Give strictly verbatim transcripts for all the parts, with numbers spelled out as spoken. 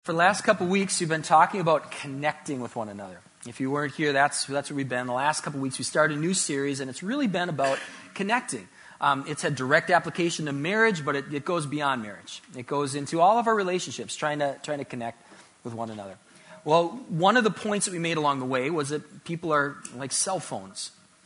For the last couple weeks, we've been talking about connecting with one another. If you weren't here, that's that's where we've been. The last couple weeks, we started a new series, and it's really been about connecting. Um, it's had direct application to marriage, but it, it goes beyond marriage. It goes into all of our relationships, trying to trying to connect with one another. Well, one of the points that we made along the way was that people are like cell phones,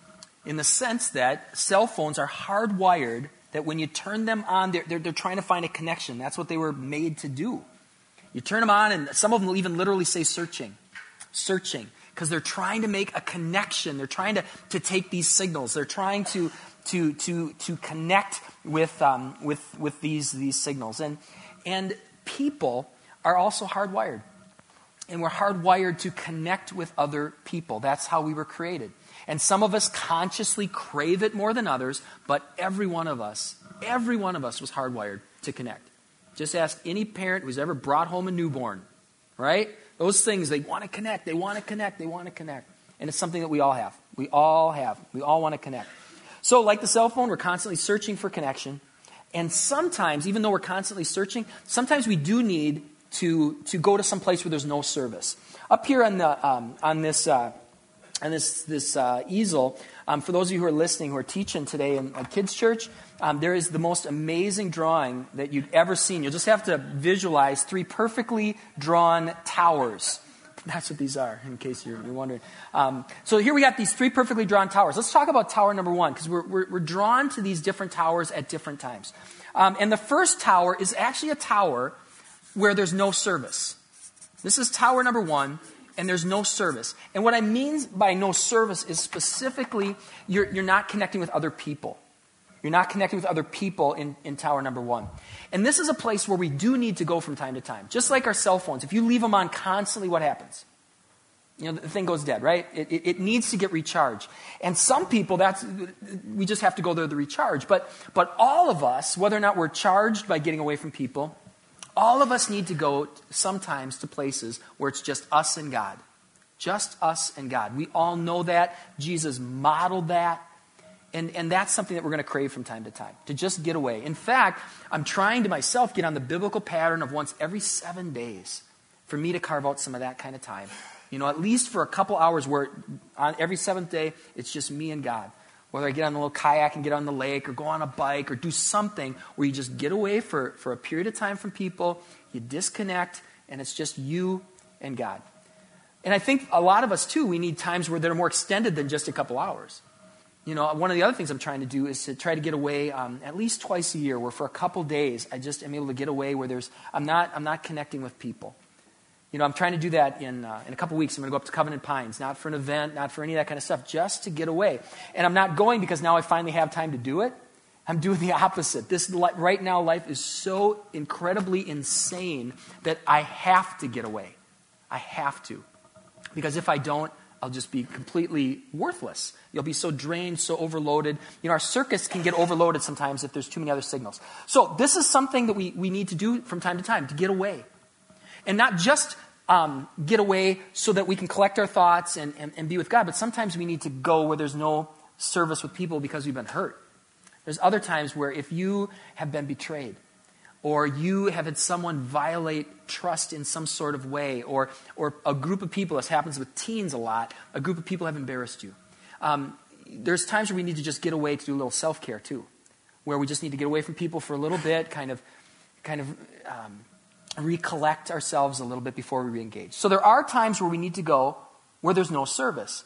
in the sense that cell phones are hardwired, that when you turn them on, they're, they're, they're trying to find a connection. That's what they were made to do. You turn them on, and some of them will even literally say searching. Searching. Because they're trying to make a connection. They're trying to, to take these signals. They're trying to to to to connect with um, with with these these signals. And and people are also hardwired. And we're hardwired to connect with other people. That's how we were created. And some of us consciously crave it more than others, but every one of us, every one of us was hardwired to connect. Just ask any parent who's ever brought home a newborn, right? Those things, they want to connect, they want to connect, they want to connect. And it's something that we all have. We all have. We all want to connect. So like the cell phone, we're constantly searching for connection. And sometimes, even though we're constantly searching, sometimes we do need to, to go to some place where there's no service. Up here on the um, on this uh, on this this uh, easel, um, for those of you who are listening, who are teaching today in a kids' church, Um, there is the most amazing drawing that you've ever seen. You'll just have to visualize three perfectly drawn towers. That's what these are, in case you're, you're wondering. Um, so here we got these three perfectly drawn towers. Let's talk about tower number one, because we're, we're, we're drawn to these different towers at different times. Um, and the first tower is actually a tower where there's no service. This is tower number one, and there's no service. And what I mean by no service is specifically you're, you're not connecting with other people. You're not connecting with other people in, in tower number one. And this is a place where we do need to go from time to time. Just like our cell phones. If you leave them on constantly, what happens? You know, the thing goes dead, right? It, it, it needs to get recharged. And some people, that's we just have to go there to recharge. But, but all of us, whether or not we're charged by getting away from people, all of us need to go sometimes to places where it's just us and God. Just us and God. We all know that. Jesus modeled that. And, and that's something that we're going to crave from time to time, to just get away. In fact, I'm trying to myself get on the biblical pattern of once every seven days for me to carve out some of that kind of time. You know, at least for a couple hours where on every seventh day, it's just me and God. Whether I get on a little kayak and get on the lake or go on a bike or do something where you just get away for, for a period of time from people, you disconnect, and it's just you and God. And I think a lot of us, too, we need times where they're more extended than just a couple hours. You know, one of the other things I'm trying to do is to try to get away um, at least twice a year, where for a couple days I just am able to get away where there's I'm not I'm not connecting with people. You know, I'm trying to do that in uh, in a couple weeks. I'm going to go up to Covenant Pines, not for an event, not for any of that kind of stuff, just to get away. And I'm not going because now I finally have time to do it. I'm doing the opposite. This right now, life is so incredibly insane that I have to get away. I have to, because if I don't, I'll just be completely worthless. You'll be so drained, so overloaded. You know, our circuits can get overloaded sometimes if there's too many other signals. So this is something that we, we need to do from time to time, to get away. And not just um, get away so that we can collect our thoughts and, and, and be with God, but sometimes we need to go where there's no service with people because we've been hurt. There's other times where if you have been betrayed, or you have had someone violate trust in some sort of way, or or a group of people, this happens with teens a lot, a group of people have embarrassed you. Um, there's times where we need to just get away to do a little self-care too, where we just need to get away from people for a little bit, kind of kind of um, recollect ourselves a little bit before we re-engage. So there are times where we need to go where there's no service.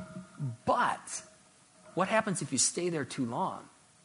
But what happens if you stay there too long?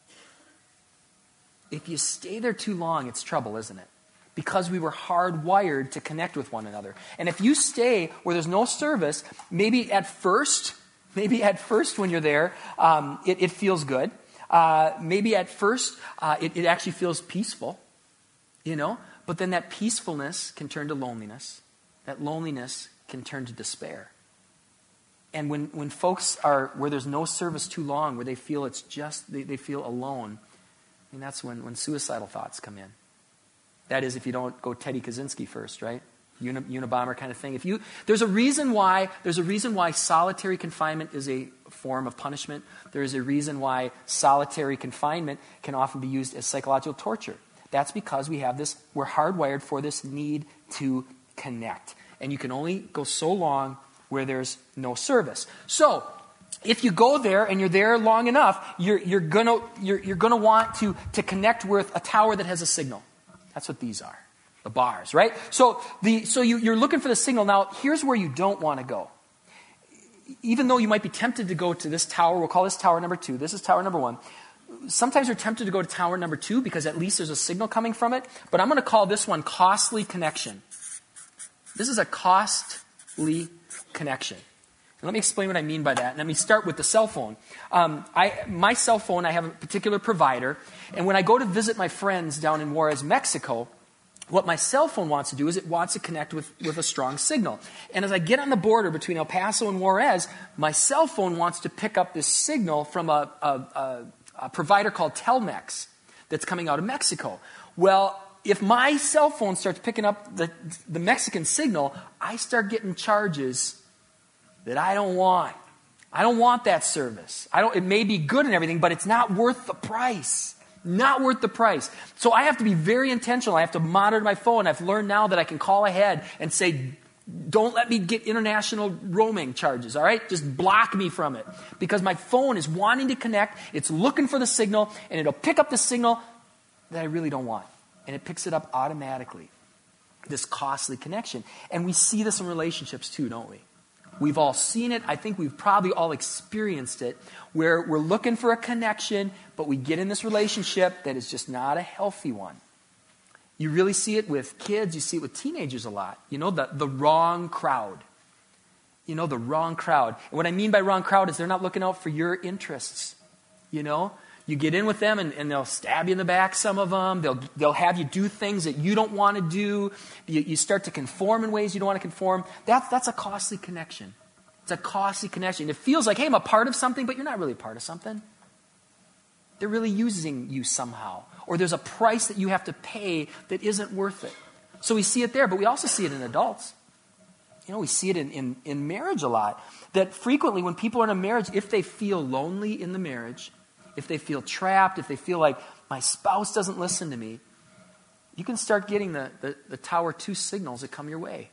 If you stay there too long, it's trouble, isn't it? Because we were hardwired to connect with one another. And if you stay where there's no service, maybe at first, maybe at first when you're there, um, it, it feels good. Uh, maybe at first, uh, it, it actually feels peaceful, you know? But then that peacefulness can turn to loneliness. That loneliness can turn to despair. And when, when folks are where there's no service too long, where they feel it's just, they, they feel alone, and that's when, when suicidal thoughts come in. That is, if you don't go Teddy Kaczynski first, right? Uni, Unabomber kind of thing. If you, there's a reason why there's a reason why solitary confinement is a form of punishment. There is a reason why solitary confinement can often be used as psychological torture. That's because we have this. We're hardwired for this need to connect. And you can only go so long where there's no service. So, if you go there and you're there long enough, you're, you're gonna you're, you're gonna want to, to connect with a tower that has a signal. That's what these are, the bars, right? So the so you, you're looking for the signal. Now, here's where you don't want to go. Even though you might be tempted to go to this tower, we'll call this tower number two. This is tower number one. Sometimes you're tempted to go to tower number two because at least there's a signal coming from it. But I'm going to call this one costly connection. This is a costly connection. And let me explain what I mean by that. Let me start with the cell phone. Um, I, my cell phone, I have a particular provider. And when I go to visit my friends down in Juarez, Mexico, what my cell phone wants to do is it wants to connect with, with a strong signal. And as I get on the border between El Paso and Juarez, my cell phone wants to pick up this signal from a, a, a, a provider called Telmex that's coming out of Mexico. Well, if my cell phone starts picking up the, the Mexican signal, I start getting charges that I don't want. I don't want that service. I don't. It may be good and everything, but it's not worth the price. Not worth the price. So I have to be very intentional. I have to monitor my phone. I've learned now that I can call ahead and say, don't let me get international roaming charges, all right? Just block me from it. Because my phone is wanting to connect. It's looking for the signal, and it'll pick up the signal that I really don't want. And it picks it up automatically. This costly connection. And we see this in relationships too, don't we? We've all seen it. I think we've probably all experienced it, where we're looking for a connection, but we get in this relationship that is just not a healthy one. You really see it with kids. You see it with teenagers a lot. You know, the, the wrong crowd. You know, the wrong crowd. And what I mean by wrong crowd is they're not looking out for your interests. You know, you get in with them and, and they'll stab you in the back, some of them. They'll, they'll have you do things that you don't want to do. You, you start to conform in ways you don't want to conform. That's, that's a costly connection. It's a costly connection. It feels like, hey, I'm a part of something, but you're not really a part of something. They're really using you somehow. Or there's a price that you have to pay that isn't worth it. So we see it there, but we also see it in adults. You know, we see it in, in, in marriage a lot. That frequently when people are in a marriage, if they feel lonely in the marriage, if they feel trapped, if they feel like my spouse doesn't listen to me, you can start getting the, the, the tower two signals that come your way.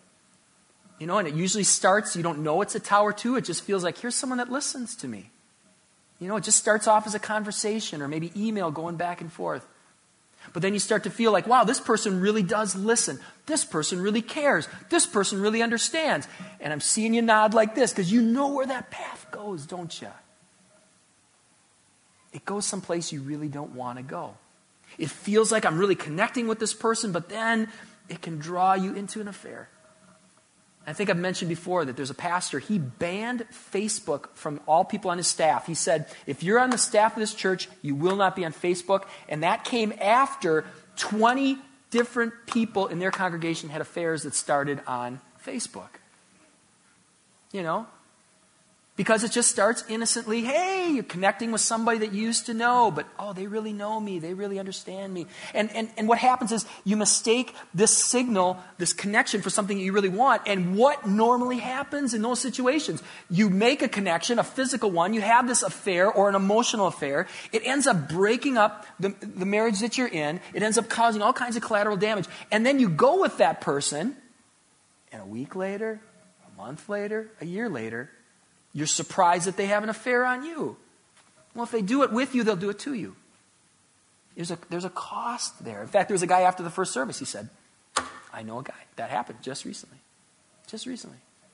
You know, and it usually starts, you don't know it's a tower two, it just feels like, here's someone that listens to me. You know, it just starts off as a conversation or maybe email going back and forth. But then you start to feel like, wow, this person really does listen. This person really cares. This person really understands. And I'm seeing you nod like this because you know where that path goes, don't you? It goes someplace you really don't want to go. It feels like I'm really connecting with this person, but then it can draw you into an affair. I think I've mentioned before that there's a pastor, he banned Facebook from all people on his staff. He said, if you're on the staff of this church, you will not be on Facebook. And that came after twenty different people in their congregation had affairs that started on Facebook. You know? Because it just starts innocently, hey, you're connecting with somebody that you used to know, but oh, they really know me, they really understand me. And, and, and what happens is you mistake this signal, this connection for something you really want. And what normally happens in those situations? You make a connection, a physical one, you have this affair or an emotional affair. It ends up breaking up the, the marriage that you're in. It ends up causing all kinds of collateral damage. And then you go with that person, and a week later, a month later, a year later, you're surprised that they have an affair on you. Well, if they do it with you, they'll do it to you. There's a, there's a cost there. In fact, there was a guy after the first service, he said, I know a guy. That happened just recently. Just recently.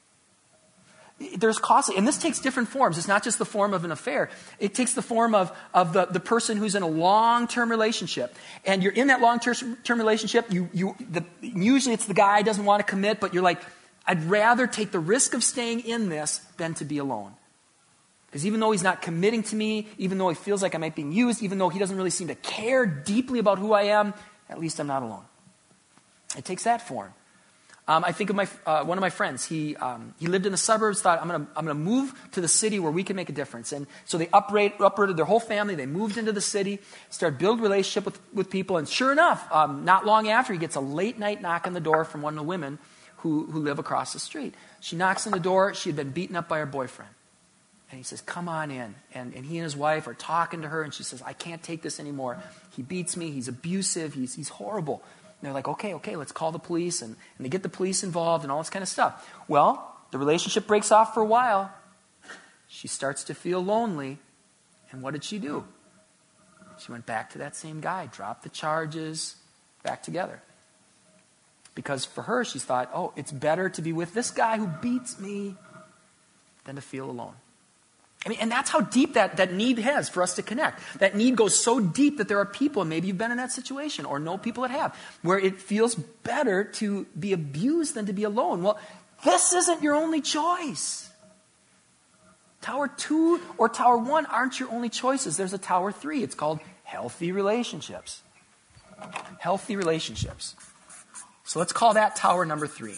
There's cost, and this takes different forms. It's not just the form of an affair. It takes the form of, of the, the person who's in a long-term relationship. And you're in that long-term relationship. You, you, the, usually it's the guy who doesn't want to commit, but you're like, I'd rather take the risk of staying in this than to be alone. Because even though he's not committing to me, even though he feels like I might be being used, even though he doesn't really seem to care deeply about who I am, at least I'm not alone. It takes that form. Um, I think of my uh, one of my friends. He um, he lived in the suburbs. Thought I'm going to I'm going to move to the city where we can make a difference. And so they uprooted, uprooted their whole family. They moved into the city, started building relationship with with people. And sure enough, um, not long after, he gets a late night knock on the door from one of the women who who live across the street. She knocks on the door. She had been beaten up by her boyfriend. And he says, come on in. And, and he and his wife are talking to her. And she says, I can't take this anymore. He beats me. He's abusive. He's, he's horrible. they're like, okay, okay, let's call the police. And, and they get the police involved and all this kind of stuff. Well, the relationship breaks off for a while. She starts to feel lonely. And what did she do? She went back to that same guy, dropped the charges, back together. Because for her, she thought, oh, it's better to be with this guy who beats me than to feel alone. I mean, and that's how deep that, that need has for us to connect. That need goes so deep that there are people, and maybe you've been in that situation or know people that have, where it feels better to be abused than to be alone. Well, this isn't your only choice. Tower two or tower one aren't your only choices. There's a tower three. It's called healthy relationships. Healthy relationships. So let's call that tower number three.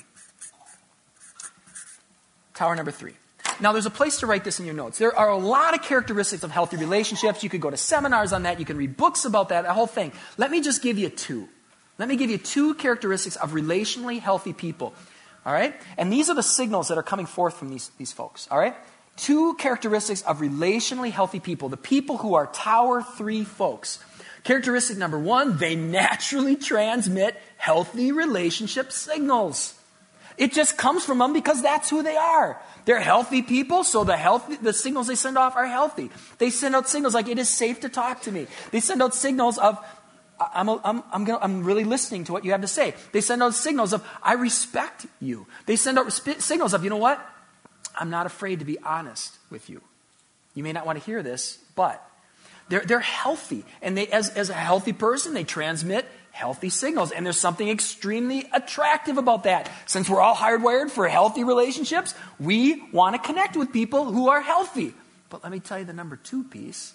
Tower number three. Now, there's a place to write this in your notes. There are a lot of characteristics of healthy relationships. You could go to seminars on that. You can read books about that, the whole thing. Let me just give you two. Let me give you two characteristics of relationally healthy people. All right? And these are the signals that are coming forth from these, these folks. All right? Two characteristics of relationally healthy people. The people who are tower three folks. Characteristic number one, they naturally transmit healthy relationship signals. It just comes from them because that's who they are. They're healthy people, so the healthy, the signals they send off are healthy. They send out signals like, it is safe to talk to me. They send out signals of, I'm, I'm, I'm, gonna, I'm really listening to what you have to say. They send out signals of, I respect you. They send out sp- signals of, you know what? I'm not afraid to be honest with you. You may not want to hear this, but they're, they're healthy. And they, as, as a healthy person, they transmit healthy signals. And there's something extremely attractive about that. Since we're all hardwired for healthy relationships, we want to connect with people who are healthy. But let me tell you the number two piece.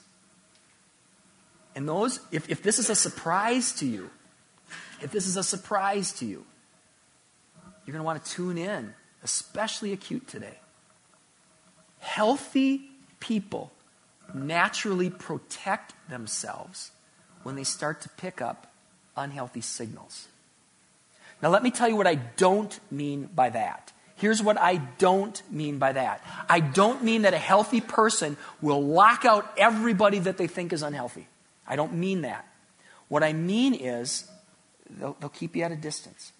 And those, if, if this is a surprise to you, if this is a surprise to you, you're going to want to tune in, especially acute today. Healthy people naturally protect themselves when they start to pick up unhealthy signals. Now, let me tell you what I don't mean by that. Here's what I don't mean by that. I don't mean that a healthy person will lock out everybody that they think is unhealthy. I don't mean that. What I mean is they'll, they'll keep you at a distance.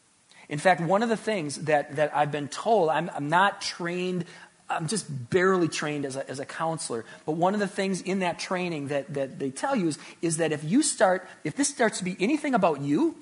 In fact, one of the things that, that I've been told, I'm, I'm not trained, I'm just barely trained as a, as a counselor. But one of the things in that training that, that they tell you is, is that if you start, if this starts to be anything about you,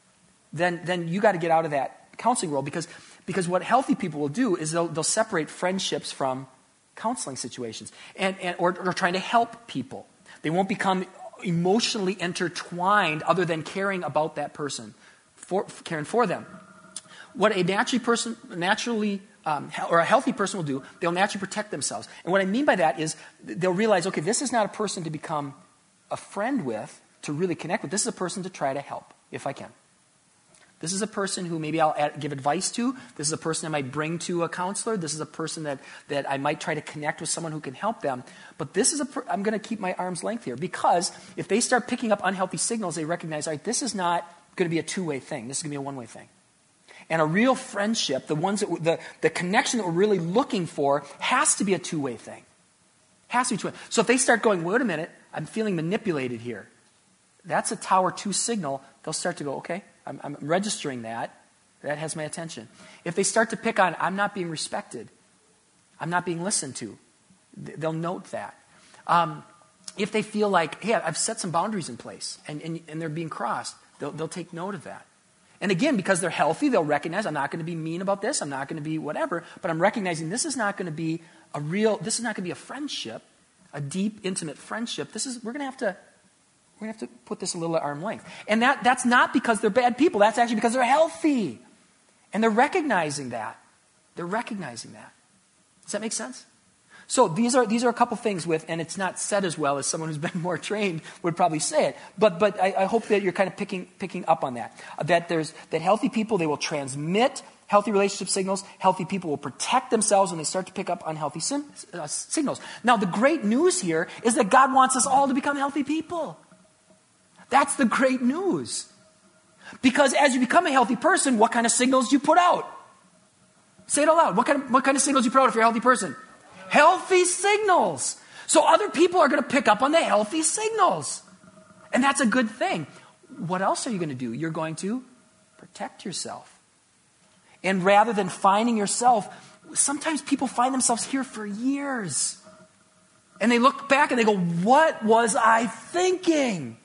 then, then you got to get out of that counseling world. Because, because what healthy people will do is they'll, they'll separate friendships from counseling situations and, and or, or trying to help people. They won't become emotionally intertwined other than caring about that person, for, caring for them. What a naturally person, naturally Um, or a healthy person will do, they'll naturally protect themselves. And what I mean by that is they'll realize, okay, this is not a person to become a friend with, to really connect with. This is a person to try to help, if I can. This is a person who maybe I'll add, give advice to. This is a person I might bring to a counselor. This is a person that, that I might try to connect with someone who can help them. But this is a, per- I'm going to keep my arm's length here, because if they start picking up unhealthy signals, they recognize, all right, this is not going to be a two-way thing. This is going to be a one-way thing. And a real friendship, the ones that the, the connection that we're really looking for, has to be a two-way thing. Has to be two-way. So if they start going, wait a minute, I'm feeling manipulated here. That's a tower two signal. They'll start to go, okay, I'm, I'm registering that. That has my attention. If they start to pick on, I'm not being respected, I'm not being listened to, they'll note that. Um, if they feel like, hey, I've set some boundaries in place and, and, and they're being crossed, they'll, they'll take note of that. And again, because they're healthy, they'll recognize, I'm not going to be mean about this, I'm not going to be whatever, but I'm recognizing this is not going to be a real, this is not going to be a friendship, a deep, intimate friendship. This is, we're going to have to, we're going to have to put this a little at arm's length. And that, that's not because they're bad people, that's actually because they're healthy. And they're recognizing that. They're recognizing that. Does that make sense? So these are these are a couple things with, and it's not said as well as someone who's been more trained would probably say it. But but I, I hope that you're kind of picking picking up on that. Uh, that there's that healthy people, they will transmit healthy relationship signals. Healthy people will protect themselves when they start to pick up unhealthy sim, uh, signals. Now the great news here is that God wants us all to become healthy people. That's the great news. Because as you become a healthy person, what kind of signals do you put out? Say it out loud. What kind of what kind of signals do you put out if you're a healthy person? Healthy signals. So other people are going to pick up on the healthy signals. And that's a good thing. what else are you going to do? You're going to protect yourself. And rather than finding yourself, sometimes people find themselves here for years. And they look back and they go, what was I thinking?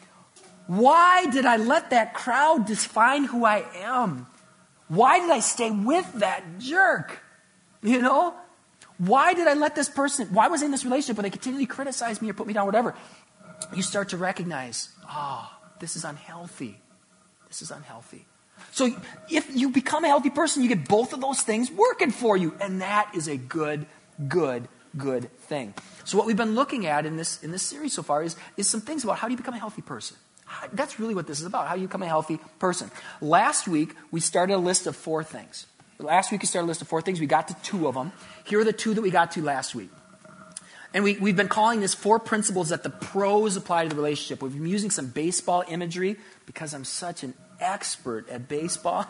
Why did I let that crowd define who I am? Why did I stay with that jerk? You know? Why did I let this person, why was I in this relationship where they continually criticize me or put me down, whatever? You start to recognize, oh, this is unhealthy. This is unhealthy. So if you become a healthy person, you get both of those things working for you. And that is a good, good, good thing. So what we've been looking at in this in this series so far is, is some things about how do you become a healthy person. How, that's really what this is about. How do you become a healthy person? Last week, we started a list of four things. Last week, we started a list of four things. We got to two of them. Here are the two that we got to last week. And we, we've been calling this four principles that the pros apply to the relationship. We've been using some baseball imagery because I'm such an expert at baseball.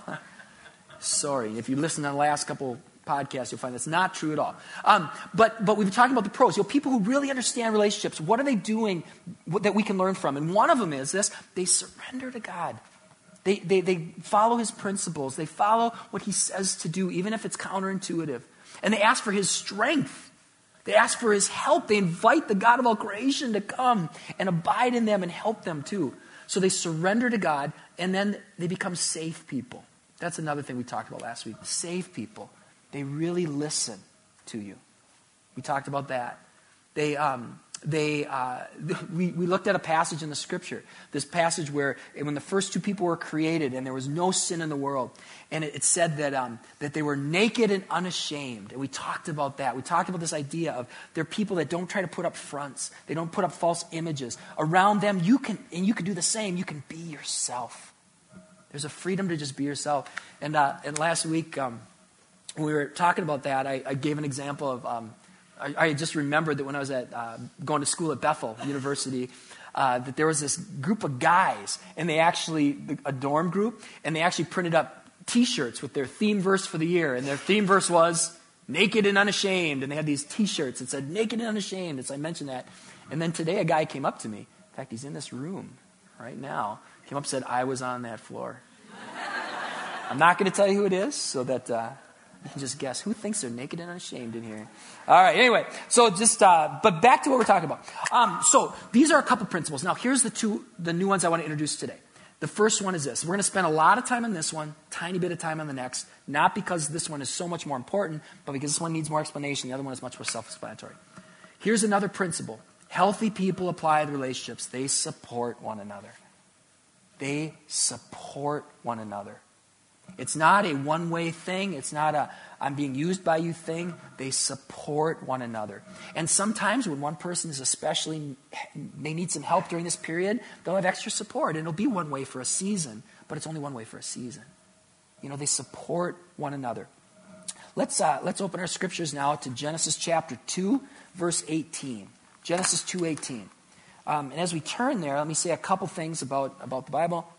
Sorry, if you listen to the last couple podcasts, you'll find that's not true at all. Um, but but we've been talking about the pros. You know, people who really understand relationships. What are they doing that we can learn from? And one of them is this: they surrender to God. They they they follow His principles. They follow what He says to do, even if it's counterintuitive. And they ask for His strength. They ask for His help. They invite the God of all creation to come and abide in them and help them too. So they surrender to God, and then they become safe people. That's another thing we talked about last week. Safe people. They really listen to you. We talked about that. They, um, they, uh, we, we looked at a passage in the Scripture. This passage where when the first two people were created and there was no sin in the world, and it, it said that um, that they were naked and unashamed. And we talked about that. We talked about this idea of they're people that don't try to put up fronts. They don't put up false images. Around them, you can, and you can do the same. You can be yourself. There's a freedom to just be yourself. And, uh, and last week, um, when we were talking about that, I, I gave an example of, um, I, I just remembered that when I was at uh, going to school at Bethel University, uh, that there was this group of guys, and they actually, a dorm group, and they actually printed up T-shirts with their theme verse for the year. And their theme verse was, naked and unashamed. And they had these T-shirts that said, naked and unashamed. As I mentioned that. And then today a guy came up to me. In fact, he's in this room right now. Came up and said, I was on that floor. I'm not going to tell you who it is, so that uh, you can just guess. Who thinks they're naked and unashamed in here? All right, anyway. So just, uh, but back to what we're talking about. Um, so these are a couple principles. Now, here's the two, the new ones I want to introduce today. The first one is this. We're going to spend a lot of time on this one, tiny bit of time on the next, not because this one is so much more important, but because this one needs more explanation. The other one is much more self-explanatory. Here's another principle. Healthy people apply to relationships. They support one another. They support one another. It's not a one-way thing. It's not a I'm being used by you thing. They support one another. And sometimes when one person is especially, they need some help during this period, they'll have extra support. And it'll be one way for a season, but it's only one way for a season. You know, they support one another. Let's uh, let's open our scriptures now to Genesis chapter two, verse eighteen. Genesis two eighteen. Um, and as we turn there, let me say a couple things about, about the Bible.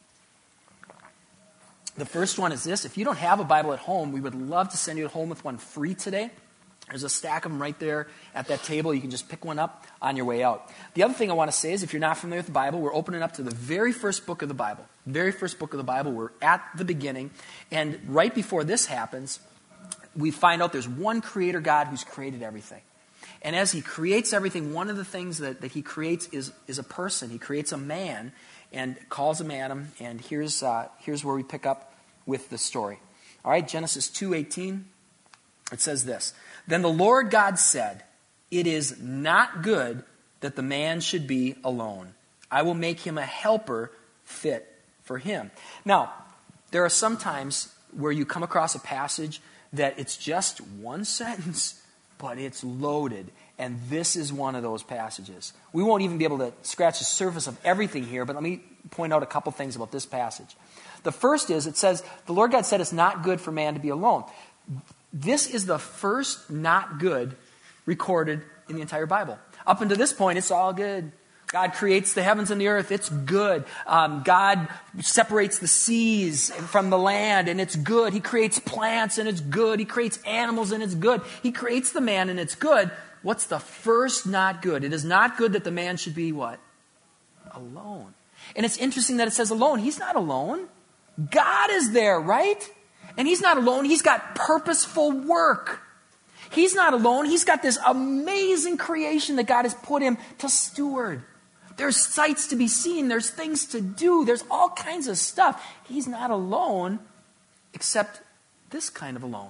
The first one is this. If you don't have a Bible at home, we would love to send you home with one free today. There's a stack of them right there at that table. You can just pick one up on your way out. The other thing I want to say is if you're not familiar with the Bible, we're opening up to the very first book of the Bible. Very first book of the Bible. We're at the beginning. And right before this happens, we find out there's one creator God who's created everything. And as he creates everything, one of the things that, that he creates is, is a person. He creates a man and calls him Adam. And here's uh, here's where we pick up with the story. All right, Genesis two eighteen. It says this. Then the Lord God said, it is not good that the man should be alone. I will make him a helper fit for him. Now, there are some times where you come across a passage that it's just one sentence, but it's loaded. And this is one of those passages. We won't even be able to scratch the surface of everything here, but let me point out a couple things about this passage. The first is, it says, the Lord God said it's not good for man to be alone. This is the first not good recorded in the entire Bible. Up until this point, it's all good. God creates the heavens and the earth. It's good. Um, God separates the seas from the land, and it's good. He creates plants, and it's good. He creates animals, and it's good. He creates the man, and it's good. What's the first not good? It is not good that the man should be what? Alone. And it's interesting that it says alone. He's not alone. God is there, right? And he's not alone. He's got purposeful work. He's not alone. He's got this amazing creation that God has put him to steward. There's sights to be seen. There's things to do. There's all kinds of stuff. He's not alone, except this kind of alone.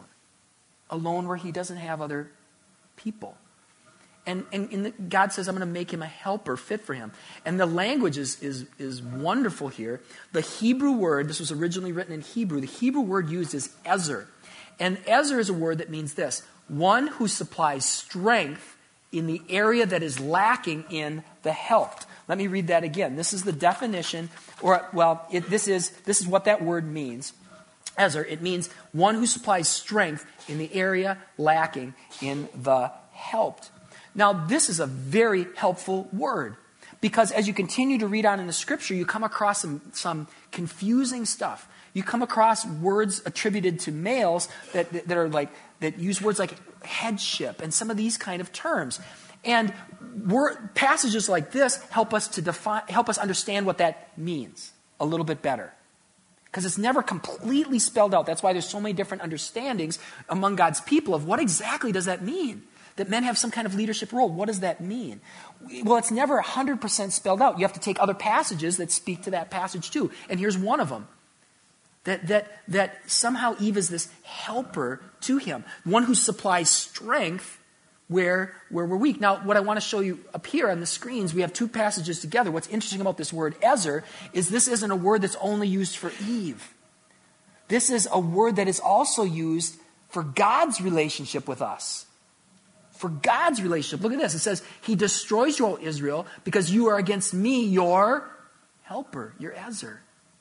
Alone where he doesn't have other people. And, and, and the, God says, I'm going to make him a helper fit for him. And the language is, is, is wonderful here. The Hebrew word, this was originally written in Hebrew, the Hebrew word used is ezer. And ezer is a word that means this: one who supplies strength in the area that is lacking in the helped. Let me read that again. This is the definition, or, well, it, this is this is what that word means. Ezer, it means one who supplies strength in the area lacking in the helped. Now, this is a very helpful word, because as you continue to read on in the scripture, you come across some, some confusing stuff. You come across words attributed to males that, that, that are like, that use words like headship and some of these kind of terms. And word, passages like this help us to define, help us understand what that means a little bit better. Because it's never completely spelled out. That's why there's so many different understandings among God's people of what exactly does that mean? That men have some kind of leadership role. What does that mean? Well, it's never one hundred percent spelled out. You have to take other passages that speak to that passage too. And here's one of them. That, that, that somehow Eve is this helper to him. One who supplies strength where, where we're weak. Now, what I want to show you up here on the screens, we have two passages together. What's interesting about this word ezer is this isn't a word that's only used for Eve. This is a word that is also used for God's relationship with us. For God's relationship. Look at this. It says, he destroys you, O Israel, because you are against me, your helper, your ezer.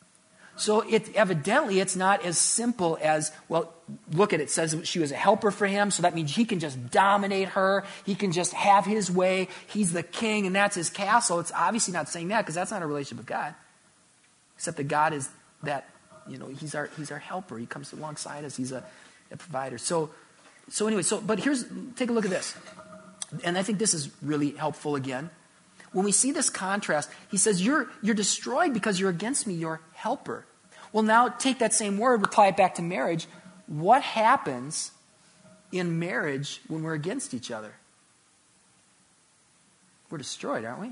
So it evidently it's not as simple as, well, look at it. It says she was a helper for him, so that means he can just dominate her. He can just have his way. He's the king, and that's his castle. It's obviously not saying that, because that's not a relationship with God. Except that God is that, you know, he's our he's our helper. He comes alongside us. He's a, a provider. So, so anyway, so but here's, take a look at this. And I think this is really helpful again. When we see this contrast, he says, you're, you're destroyed because you're against me, your helper. Well, now take that same word, apply it back to marriage. What happens in marriage when we're against each other? We're destroyed, aren't we?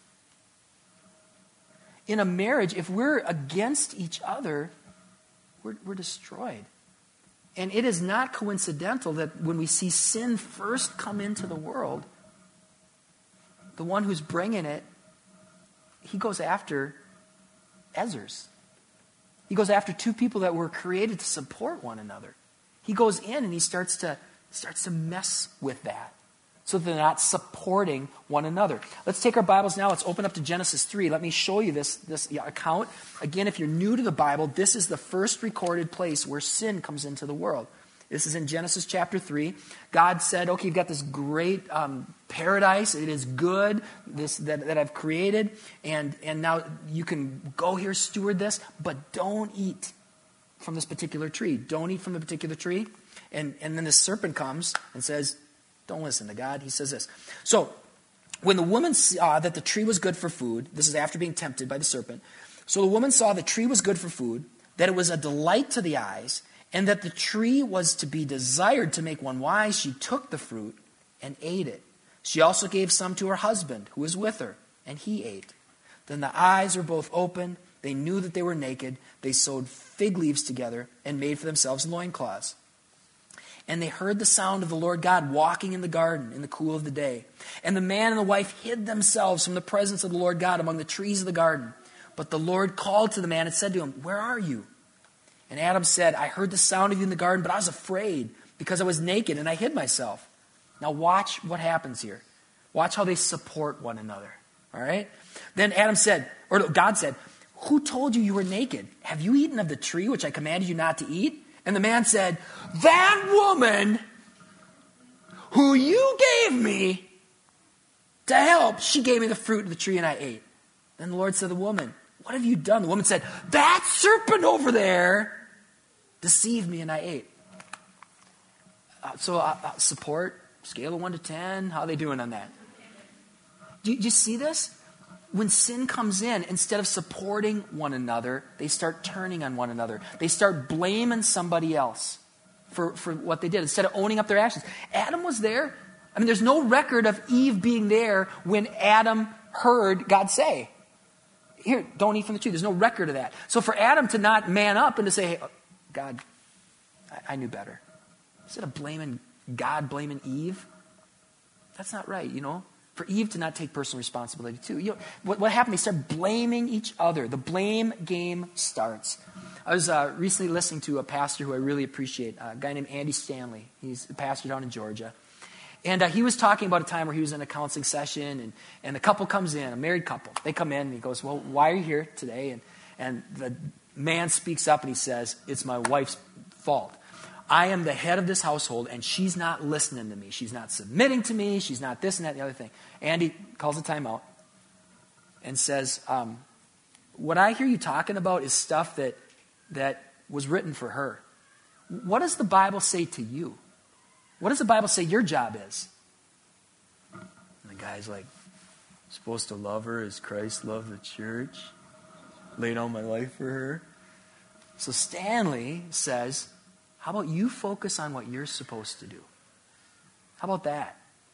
In a marriage, if we're against each other, we're, we're destroyed. And it is not coincidental that when we see sin first come into the world, the one who's bringing it, he goes after ezers. He goes after two people that were created to support one another. He goes in and he starts to starts to mess with that, so they're not supporting one another. Let's take our Bibles now. Let's open up to Genesis three. Let me show you this, this account. Again, if you're new to the Bible, this is the first recorded place where sin comes into the world. This is in Genesis chapter three. God said, okay, you've got this great um, paradise. It is good, this that, that I've created. And, and now you can go here, steward this, but don't eat from this particular tree. Don't eat from the particular tree. And, and then the serpent comes and says, don't listen to God. He says this. So when the woman saw that the tree was good for food, this is after being tempted by the serpent. So the woman saw the tree was good for food, that it was a delight to the eyes, and that the tree was to be desired to make one wise. She took the fruit and ate it. She also gave some to her husband, who was with her, and he ate. Then the eyes were both opened. They knew that they were naked. They sewed fig leaves together and made for themselves loincloths. And they heard the sound of the Lord God walking in the garden in the cool of the day. And the man and the wife hid themselves from the presence of the Lord God among the trees of the garden. But the Lord called to the man and said to him, where are you? And Adam said, I heard the sound of you in the garden, but I was afraid because I was naked and I hid myself. Now watch what happens here. Watch how they support one another. All right? Then Adam said, or God said, who told you you were naked? Have you eaten of the tree which I commanded you not to eat? And the man said, that woman who you gave me to help, she gave me the fruit of the tree and I ate. Then the Lord said to the woman, what have you done? The woman said, that serpent over there deceived me and I ate. Uh, so uh, uh, support, scale of one to ten, how are they doing on that? Do you, do you see this? when sin comes in, instead of supporting one another, they start turning on one another. They start blaming somebody else for, for what they did instead of owning up their actions. Adam was there. I mean, there's no record of Eve being there when Adam heard God say, here, don't eat from the tree. There's no record of that. So for Adam to not man up and to say, hey, God, I, I knew better. Instead of blaming God, blaming Eve, that's not right, you know. For Eve to not take personal responsibility too. You know, what, what happened? They start blaming each other. The blame game starts. I was uh, recently listening to a pastor who I really appreciate, a guy named Andy Stanley. He's a pastor down in Georgia. And uh, he was talking about a time where he was in a counseling session, and, and the couple comes in, a married couple. They come in, and he goes, well, why are you here today? And, and the man speaks up, and he says, it's my wife's fault. I am the head of this household, and she's not listening to me. She's not submitting to me. She's not this and that and the other thing. Andy calls a timeout and says, um, what I hear you talking about is stuff that that was written for her. What does the Bible say to you? What does the Bible say your job is? And the guy's like, I'm supposed to love her as Christ loved the church, lay down my life for her. So Stanley says, how about you focus on what you're supposed to do? How about that?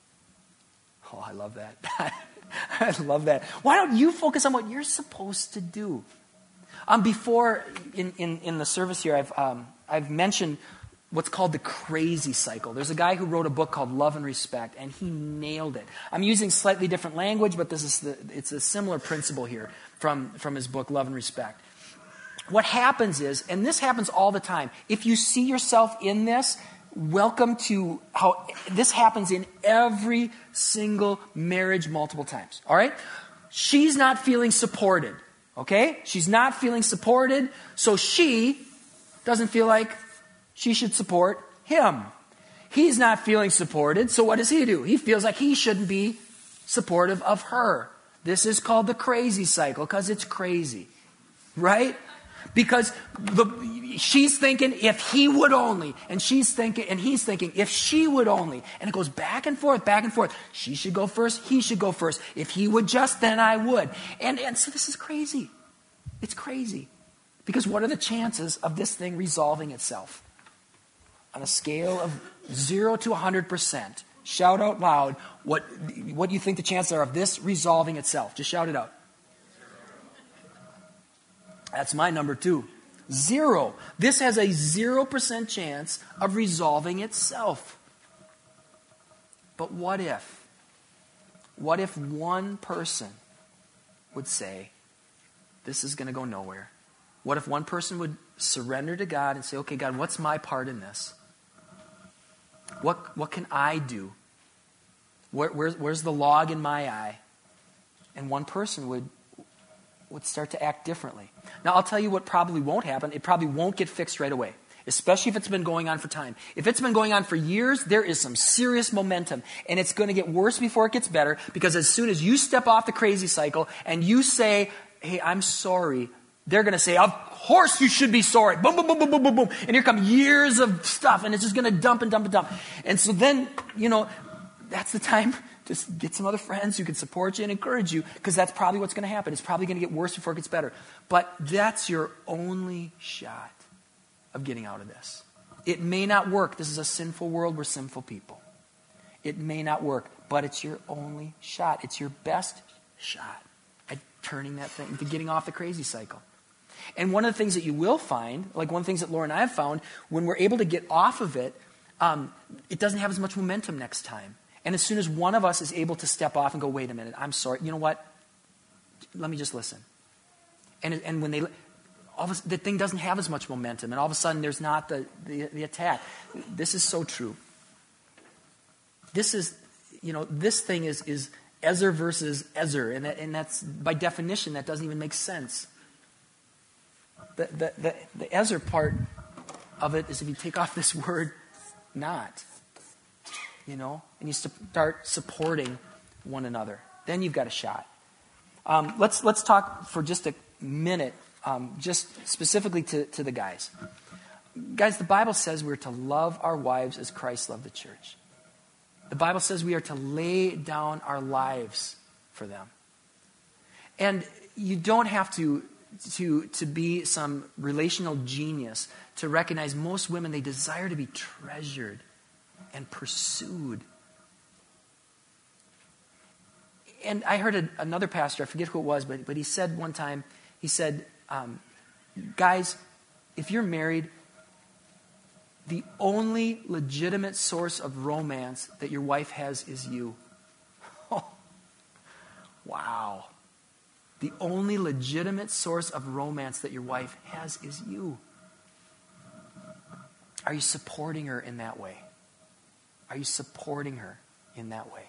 Oh, I love that. I love that. Why don't you focus on what you're supposed to do? Um, before, in, in, in the service here, I've, um, I've mentioned what's called the crazy cycle. There's a guy who wrote a book called Love and Respect, and he nailed it. I'm using slightly different language, but this is the, it's a similar principle here from, from his book, Love and Respect. What happens is, and this happens all the time, if you see yourself in this, welcome to how this happens in every single marriage multiple times. All right? She's not feeling supported. Okay? She's not feeling supported, so she doesn't feel like she should support him. He's not feeling supported, so what does he do? He feels like he shouldn't be supportive of her. This is called the crazy cycle because it's crazy. Right? Because the, she's thinking, if he would only, and she's thinking, and he's thinking, if she would only, and it goes back and forth, back and forth. She should go first, he should go first. If he would just, then I would. And, and so this is crazy. It's crazy. Because what are the chances of this thing resolving itself? On a scale of zero to one hundred percent, shout out loud, what, what do you think the chances are of this resolving itself? Just shout it out. That's my number two. Zero. This has a zero percent chance of resolving itself. But what if? What if one person would say, this is going to go nowhere? What if one person would surrender to God and say, okay, God, what's my part in this? What, what can I do? Where, where's, where's the log in my eye? And one person would would start to act differently. Now, I'll tell you what probably won't happen. It probably won't get fixed right away, especially if it's been going on for time. If it's been going on for years, there is some serious momentum, and it's going to get worse before it gets better, because as soon as you step off the crazy cycle and you say, hey, I'm sorry, they're going to say, of course you should be sorry. Boom, boom, boom, boom, boom, boom, boom. And here come years of stuff, and it's just going to dump and dump and dump. And so then, you know, that's the time. Just get some other friends who can support you and encourage you, because that's probably what's going to happen. It's probably going to get worse before it gets better. But that's your only shot of getting out of this. It may not work. This is a sinful world. We're sinful people. It may not work, but it's your only shot. It's your best shot at turning that thing, to getting off the crazy cycle. And one of the things that you will find, like one of the things that Laura and I have found, when we're able to get off of it, um, it doesn't have as much momentum next time. And as soon as one of us is able to step off and go, wait a minute, I'm sorry, you know what? Let me just listen. And and when they, all of a, the thing doesn't have as much momentum, and all of a sudden there's not the, the, the attack. This is so true. This is, you know, this thing is is Ezer versus Ezer, and that, and that's, by definition, that doesn't even make sense. The the the, the Ezer part of it is if you take off this word, not. You know, and you start supporting one another. Then you've got a shot. Um, let's let's talk for just a minute, um, just specifically to, to the guys. Guys, the Bible says we're to love our wives as Christ loved the church. The Bible says we are to lay down our lives for them. And you don't have to, to, to be some relational genius to recognize most women, they desire to be treasured and pursued. And I heard a, another pastor, I forget who it was, but, but he said one time, he said, um, guys, if you're married, the only legitimate source of romance that your wife has is you. Oh, wow. The only legitimate source of romance that your wife has is you. Are you supporting her in that way? Are you supporting her in that way?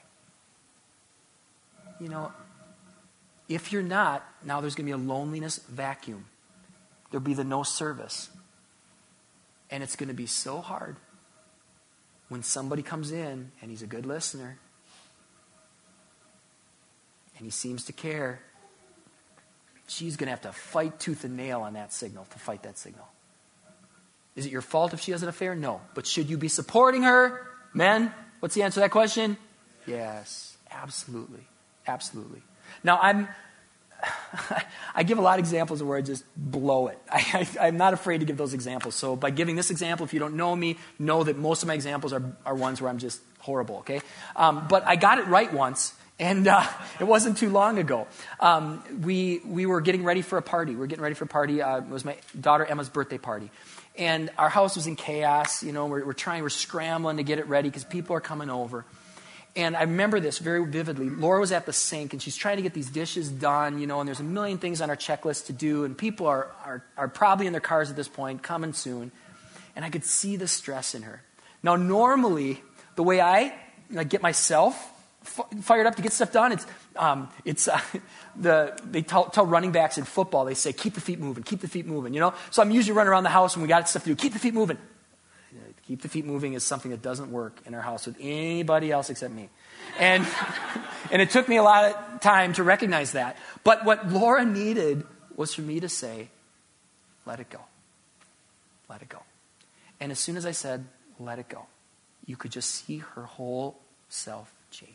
You know, if you're not, now there's going to be a loneliness vacuum. There'll be the no service. And it's going to be so hard when somebody comes in and he's a good listener and he seems to care. She's going to have to fight tooth and nail on that signal, to fight that signal. Is it your fault if she has an affair? No. But should you be supporting her? Men, what's the answer to that question? Yes, absolutely. Absolutely. Now, I'm, I give a lot of examples where I just blow it. I, I, I'm not afraid to give those examples. So by giving this example, if you don't know me, know that most of my examples are, are ones where I'm just horrible, okay? Um, but I got it right once. And uh, it wasn't too long ago. Um, we we were getting ready for a party. We were getting ready for a party. Uh, it was my daughter Emma's birthday party. And our house was in chaos. You know, we're, we're trying, we're scrambling to get it ready because people are coming over. And I remember this very vividly. Laura was at the sink, and she's trying to get these dishes done, you know, and there's a million things on our checklist to do, and people are are, are probably in their cars at this point, coming soon. And I could see the stress in her. Now, normally, the way I like, get myself fired up to get stuff done, it's um, it's uh, the they tell, tell running backs in football, they say keep the feet moving, keep the feet moving, you know. So I'm usually running around the house when we got stuff to do. Keep the feet moving. Keep the feet moving is something that doesn't work in our house with anybody else except me, and and it took me a lot of time to recognize that. But what Laura needed was for me to say, let it go, let it go. And as soon as I said, let it go, you could just see her whole self change.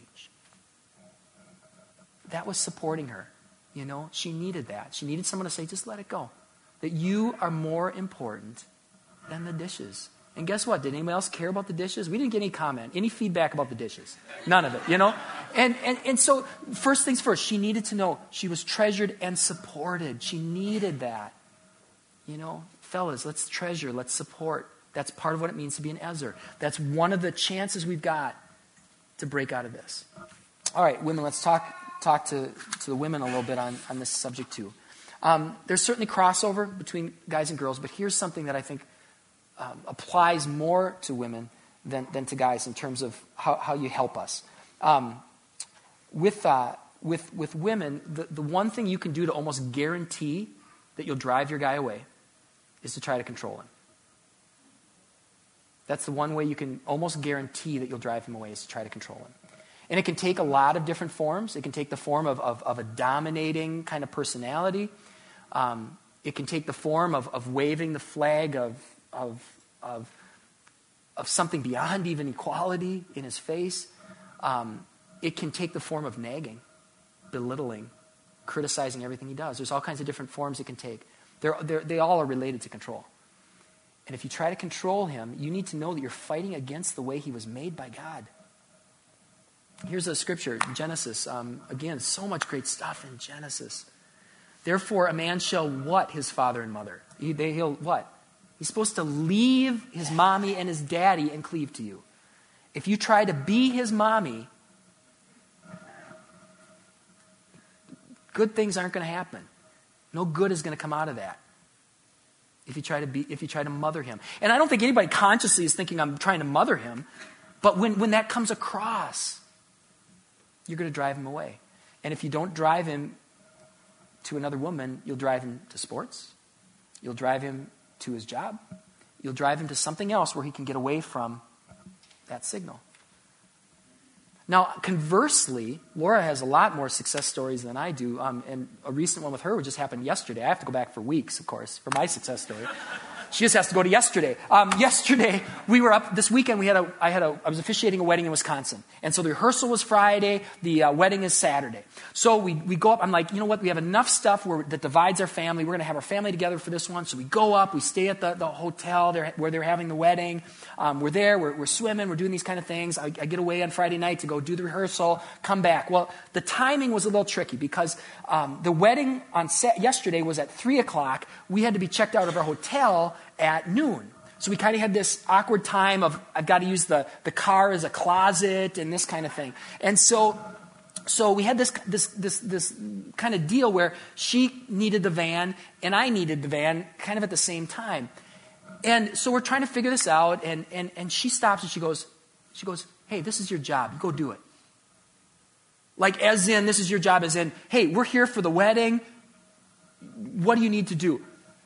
That was supporting her. You know, she needed that. She needed someone to say, just let it go. That you are more important than the dishes. And guess what? Did anybody else care about the dishes? We didn't get any comment, any feedback about the dishes. None of it, you know? And, and, and so, first things first, she needed to know she was treasured and supported. She needed that. You know, fellas, let's treasure, let's support. That's part of what it means to be an Ezer. That's one of the chances we've got to break out of this. All right, women, let's talk talk to, to the women a little bit on, on this subject too. Um, there's certainly crossover between guys and girls, but here's something that I think um, applies more to women than, than to guys in terms of how, how you help us. Um, with, uh, with, with women, the, the one thing you can do to almost guarantee that you'll drive your guy away is to try to control him. That's the one way you can almost guarantee that you'll drive him away, is to try to control him. And it can take a lot of different forms. It can take the form of, of, of a dominating kind of personality. Um, it can take the form of, of waving the flag of, of, of, of something beyond even equality in his face. Um, it can take the form of nagging, belittling, criticizing everything he does. There's all kinds of different forms it can take. They're, they're, they all are related to control. And if you try to control him, you need to know that you're fighting against the way he was made by God. Here's a scripture, Genesis. Um, again, so much great stuff in Genesis. Therefore, a man shall what his father and mother? He, they, he'll what? He's supposed to leave his mommy and his daddy and cleave to you. If you try to be his mommy, good things aren't going to happen. No good is going to come out of that. If you try to be, if you try to mother him. And I don't think anybody consciously is thinking I'm trying to mother him, but when, when that comes across, you're going to drive him away. And if you don't drive him to another woman, you'll drive him to sports. You'll drive him to his job. You'll drive him to something else where he can get away from that signal. Now, conversely, Laura has a lot more success stories than I do. Um, and a recent one with her just happened yesterday. I have to go back for weeks, of course, for my success story. she just has to go to yesterday. Um, yesterday, we were up, this weekend, we had a, I had a, I was officiating a wedding in Wisconsin. And so the rehearsal was Friday, the uh, wedding is Saturday. So we, we go up, I'm like, you know what, we have enough stuff where, that divides our family. We're going to have our family together for this one. So we go up, we stay at the, the hotel there, where they're having the wedding. Um, we're there, we're, we're swimming, we're doing these kind of things. I, I get away on Friday night to go do the rehearsal, come back. Well, the timing was a little tricky because um, the wedding on set yesterday was at three o'clock. We had to be checked out of our hotel at noon. So we kind of had this awkward time of, I've got to use the, the car as a closet and this kind of thing. And so, so we had this, this, this, this kind of deal where she needed the van and I needed the van kind of at the same time. And so we're trying to figure this out, and, and, and she stops and she goes, she goes, hey, this is your job. Go do it. Like as in, this is your job, as in, hey, we're here for the wedding. What do you need to do?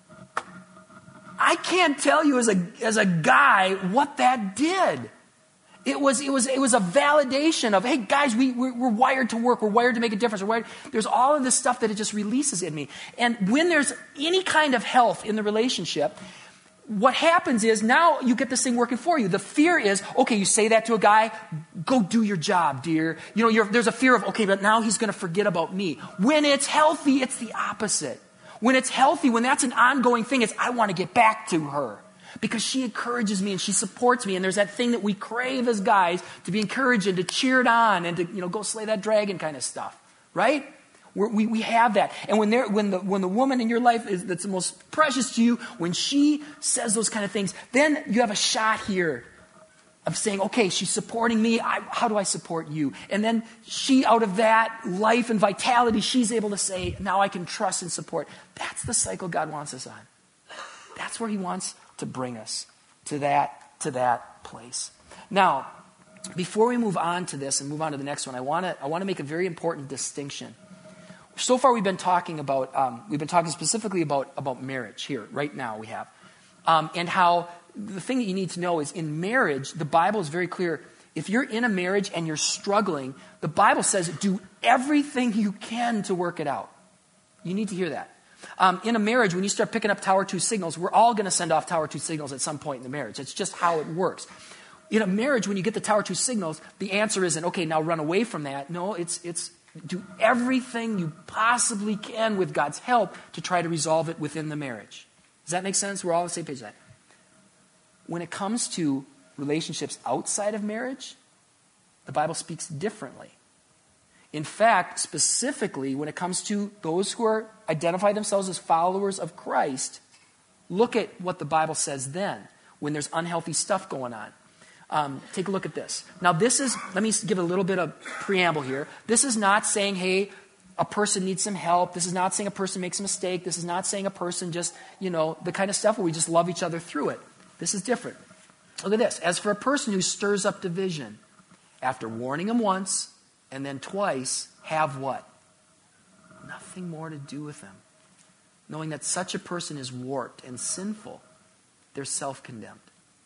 I can't tell you as a, as a guy what that did. It was, it was, it was a validation of, hey, guys, we, we're, we're wired to work. We're wired to make a difference. We're wired. There's all of this stuff that it just releases in me. And when there's any kind of health in the relationship, what happens is now you get this thing working for you. The fear is, okay, you say that to a guy, go do your job, dear. You know, you're, there's a fear of, okay, but now he's going to forget about me. When it's healthy, it's the opposite. When it's healthy, when that's an ongoing thing, it's, I want to get back to her because she encourages me and she supports me. And there's that thing that we crave as guys to be encouraged and to cheer it on and to, you know, go slay that dragon kind of stuff, right? We're, we we have that. And when they're, when the when the woman in your life is that's the most precious to you, when she says those kind of things, then you have a shot here of saying, okay, she's supporting me. I, how do I support you? And then she, out of that life and vitality, she's able to say, now I can trust and support. That's the cycle God wants us on. That's where he wants to bring us, to that, to that place. Now, before we move on to this and move on to the next one, I want to I want to make a very important distinction. So far, we've been talking about um, we've been talking specifically about about marriage here right now. We have, um, and how the thing that you need to know is in marriage, the Bible is very clear. If you're in a marriage and you're struggling, the Bible says do everything you can to work it out. You need to hear that. Um, in a marriage, when you start picking up Tower two signals, we're all going to send off Tower two signals at some point in the marriage. It's just how it works. In a marriage, when you get the Tower two signals, the answer isn't okay. Now run away from that. No, it's it's. Do everything you possibly can with God's help to try to resolve it within the marriage. Does that make sense? We're all on the same page with that. When it comes to relationships outside of marriage, the Bible speaks differently. In fact, specifically when it comes to those who are identify themselves as followers of Christ, look at what the Bible says then when there's unhealthy stuff going on. Um, take a look at this. Now this is, let me give a little bit of preamble here. This is not saying, hey, a person needs some help. This is not saying a person makes a mistake. This is not saying a person just, you know, the kind of stuff where we just love each other through it. This is different. Look at this. As for a person who stirs up division, after warning him once and then twice, have what? Nothing more to do with them. Knowing that such a person is warped and sinful, they're self-condemned.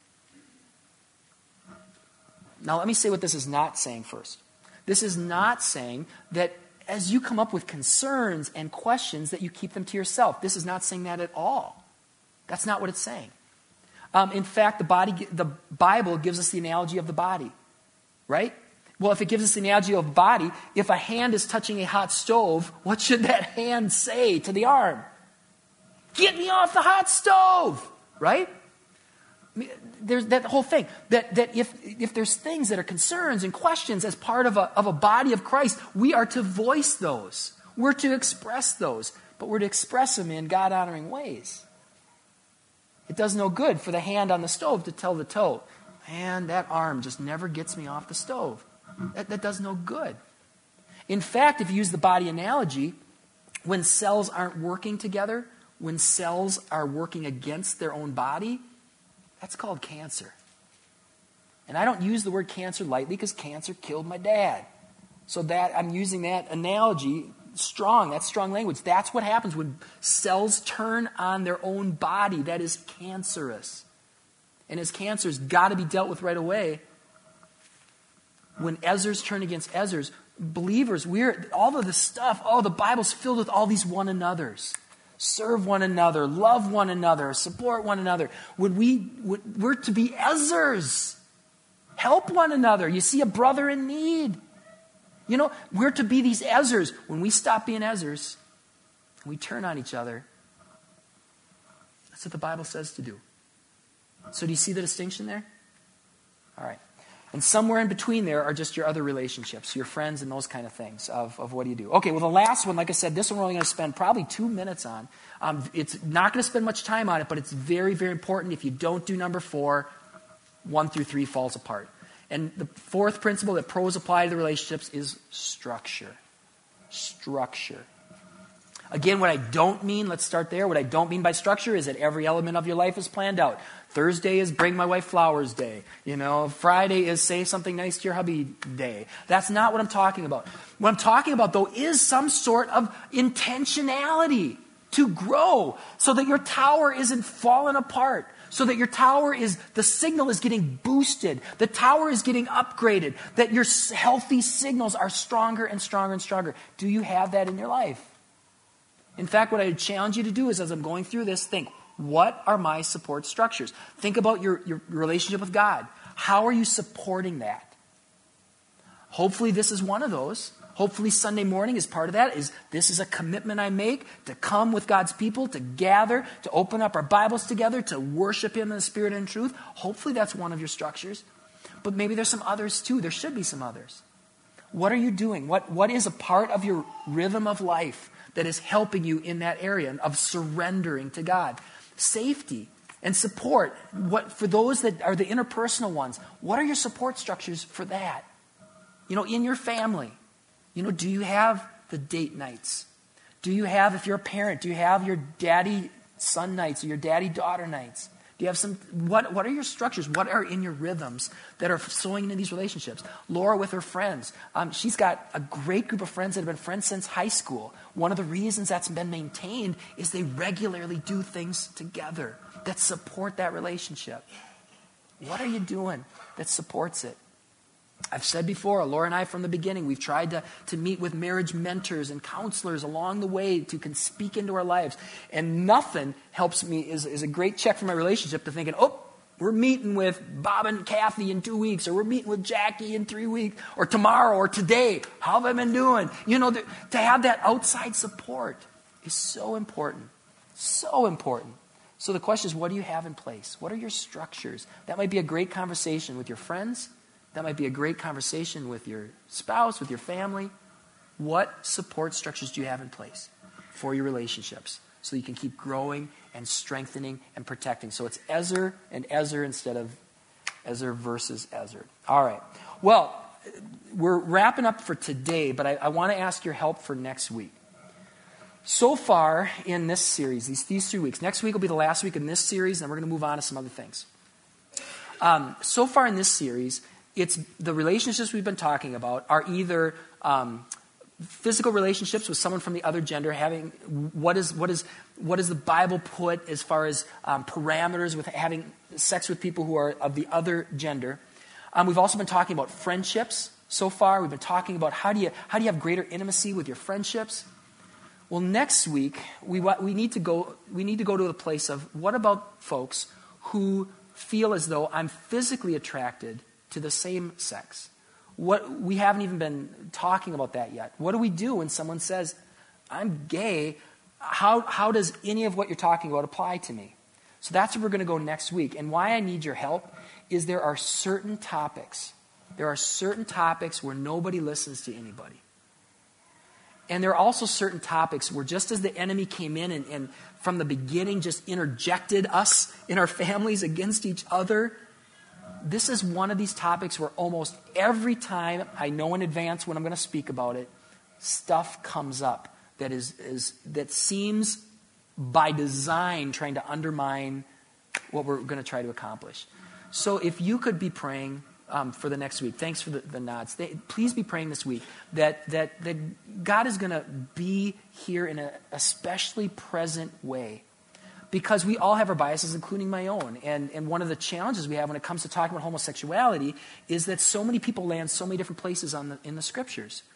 Now, let me say what this is not saying first. This is not saying that as you come up with concerns and questions that you keep them to yourself. This is not saying that at all. That's not what it's saying. Um, in fact, the body, the Bible gives us the analogy of the body, right? Well, if it gives us the analogy of the body, if a hand is touching a hot stove, what should that hand say to the arm? Get me off the hot stove, right? There's that whole thing, that, that if, if there's things that are concerns and questions as part of a, of a body of Christ, we are to voice those. We're to express those, but we're to express them in God-honoring ways. It does no good for the hand on the stove to tell the toe, man, that arm just never gets me off the stove. That, that does no good. In fact, if you use the body analogy, when cells aren't working together, when cells are working against their own body, that's called cancer. And I don't use the word cancer lightly because cancer killed my dad. So that I'm using that analogy strong. That's strong language. That's what happens when cells turn on their own body. That is cancerous. And as cancer's got to be dealt with right away. When Ezers turn against Ezers, believers, we're all of this stuff, oh, the Bible's filled with all these one another's. serve one another, love one another, support one another. Would we, would, we're to be Ezers. Help one another. You see a brother in need. You know, we're to be these Ezers. When we stop being Ezers, we turn on each other. That's what the Bible says to do. So do you see the distinction there? All right. And somewhere in between there are just your other relationships, your friends and those kind of things of, of what do you do. Okay, well, the last one, like I said, this one we're only going to spend probably two minutes on. Um, it's not going to spend much time on it, but it's very, very important. If you don't do number four, one through three falls apart. And the fourth principle that pros apply to the relationships is structure. Structure. Again, what I don't mean, let's start there. What I don't mean by structure is that every element of your life is planned out. Thursday is bring my wife flowers day. You know, Friday is say something nice to your hubby day. That's not what I'm talking about. What I'm talking about, though, is some sort of intentionality to grow so that your tower isn't falling apart. So that your tower is, the signal is getting boosted. The tower is getting upgraded. That your healthy signals are stronger and stronger and stronger. Do you have that in your life? In fact, what I challenge you to do is, as I'm going through this, think, what are my support structures? Think about your, your relationship with God. How are you supporting that? Hopefully this is one of those. Hopefully Sunday morning is part of that. Is this is a commitment I make to come with God's people, to gather, to open up our Bibles together, to worship Him in the Spirit and truth. Hopefully that's one of your structures. But maybe there's some others too. There should be some others. What are you doing? What, what is a part of your rhythm of life that is helping you in that area of surrendering to God? Safety and support. What for those that are the interpersonal ones, what are your support structures for that? You know, in your family. You know, do you have the date nights? Do you have, if you're a parent, do you have your daddy-son nights or your daddy-daughter nights? Do you have some, what, what are your structures? What are in your rhythms that are sowing into these relationships? Laura with her friends. Um, she's got a great group of friends that have been friends since high school. One of the reasons that's been maintained is they regularly do things together that support that relationship. What are you doing that supports it? I've said before, Laura and I from the beginning, we've tried to, to meet with marriage mentors and counselors along the way to can speak into our lives. And nothing helps me, is, is a great check for my relationship to thinking, oh, we're meeting with Bob and Kathy in two weeks, or we're meeting with Jackie in three weeks, or tomorrow, or today. How have I been doing? You know, the, to have that outside support is so important. So important. So the question is, what do you have in place? What are your structures? That might be a great conversation with your friends. That might be a great conversation with your spouse, with your family. What support structures do you have in place for your relationships so you can keep growing and strengthening and protecting? So it's Ezer and Ezer instead of Ezer versus Ezer. All right. Well, we're wrapping up for today, but I, I want to ask your help for next week. So far in this series, these, these three weeks, next week will be the last week in this series, and we're going to move on to some other things. Um, so far in this series, it's the relationships we've been talking about are either um, physical relationships with someone from the other gender, having what is what is what does the Bible put as far as um, parameters with having sex with people who are of the other gender. Um, we've also been talking about friendships so far. We've been talking about how do you how do you have greater intimacy with your friendships. Well, next week we we need to go we need to go to the place of what about folks who feel as though I'm physically attracted to the same sex. What we haven't even been talking about that yet. What do we do when someone says, I'm gay? How how does any of what you're talking about apply to me? So that's where we're going to go next week. And why I need your help is there are certain topics. There are certain topics where nobody listens to anybody. And there are also certain topics where just as the enemy came in and, and from the beginning just interjected us in our families against each other, this is one of these topics where almost every time I know in advance when I'm going to speak about it, stuff comes up that is, is that seems by design trying to undermine what we're going to try to accomplish. So if you could be praying um, for the next week, thanks for the, the nods. They, please be praying this week that that that God is going to be here in an especially present way. Because we all have our biases, including my own. And, and one of the challenges we have when it comes to talking about homosexuality is that so many people land so many different places on the, in the scriptures.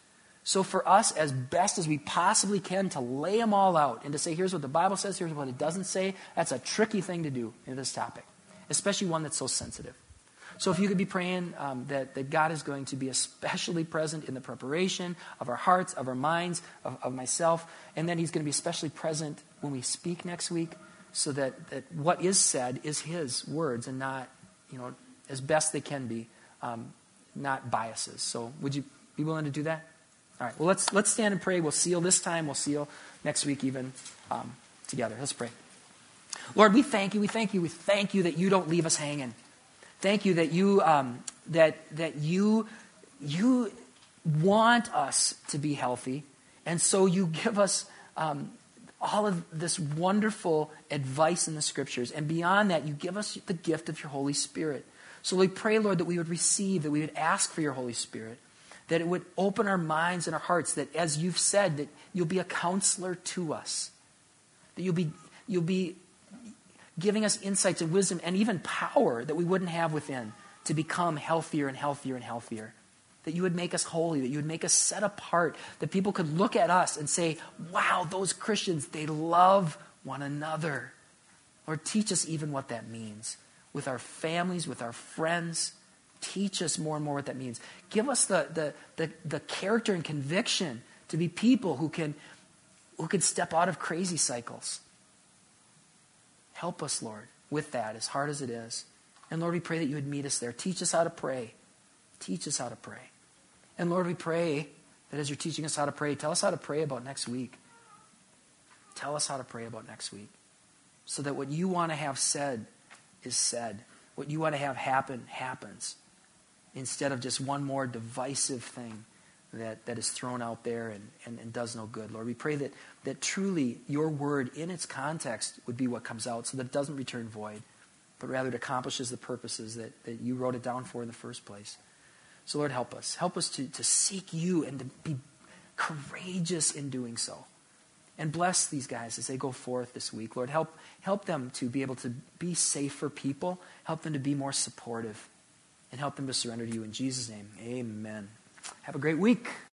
So for us, as best as we possibly can, to lay them all out and to say, here's what the Bible says, here's what it doesn't say, that's a tricky thing to do in this topic, especially one that's so sensitive. So if you could be praying um, that, that God is going to be especially present in the preparation of our hearts, of our minds, of, of myself, and then he's going to be especially present when we speak next week, so that, that what is said is his words and not, you know, as best they can be, um, not biases. So would you be willing to do that? All right, well, let's let's stand and pray. We'll seal this time. We'll seal next week even um, together. Let's pray. Lord, we thank you. We thank you. We thank you that you don't leave us hanging. Thank you that you um, that that you you want us to be healthy, and so you give us um, all of this wonderful advice in the Scriptures, and beyond that, you give us the gift of your Holy Spirit. So we pray, Lord, that we would receive, that we would ask for your Holy Spirit, that it would open our minds and our hearts, that as you've said, that you'll be a counselor to us, that you'll be you'll be giving us insights and wisdom and even power that we wouldn't have within to become healthier and healthier and healthier, that you would make us holy, that you would make us set apart, that people could look at us and say, wow, those Christians, they love one another. Lord, teach us even what that means with our families, with our friends. Teach us more and more what that means. Give us the, the, the, the character and conviction to be people who can, who can step out of crazy cycles. Help us, Lord, with that, as hard as it is. And Lord, we pray that you would meet us there. Teach us how to pray. Teach us how to pray. And Lord, we pray that as you're teaching us how to pray, tell us how to pray about next week. Tell us how to pray about next week, so that what you want to have said is said. What you want to have happen, happens, instead of just one more divisive thing that, that is thrown out there and, and, and does no good. Lord, we pray that, that truly your word in its context would be what comes out, so that it doesn't return void, but rather it accomplishes the purposes that, that you wrote it down for in the first place. So Lord, help us. Help us to, to seek you and to be courageous in doing so. And bless these guys as they go forth this week. Lord, help, help them to be able to be safe for people. Help them to be more supportive. And help them to surrender to you in Jesus' name. Amen. Have a great week.